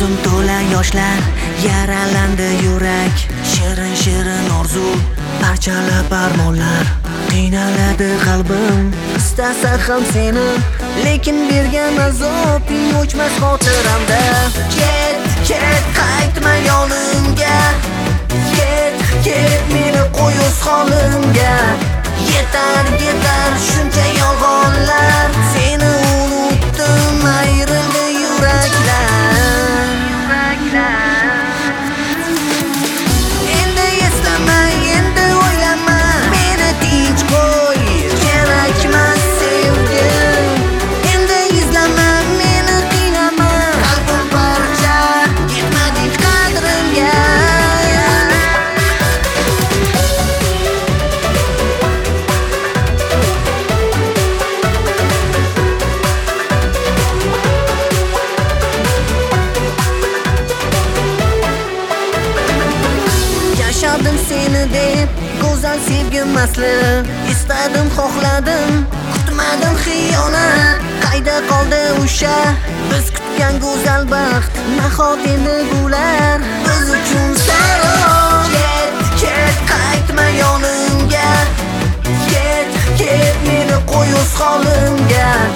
Ko'zim to'la yoshlar, yaralandi yurak. Shirin shirin orzu, parchalab armonlar. Qiynaladi qalbim, istasa ham seni, lekin bergan azobing o'chmas xotiramda. Ket, qaytma yonimga. Ket, meni qo'y o'z holimga. Yetar, shuncha yolg'onlar. Seni unutdim, ayrildi yuraklar. Endi eslama, endi o'ylama, meni tinch qo'y, kerakmas sevgim. Endi izlama, meni qiynama, qalbim parcha, yetmading qadrimga. Yashadim seni deb, go'zal sevgim asli. Istadim, xohladim, kutmadim xiyonat. Qayda qoldi o'sha biz kutgan go'zal baxt? Nahot endi bular biz uchun sarob? Ket, qaytma yonimga. Ket, meni qo'y o'z holimga.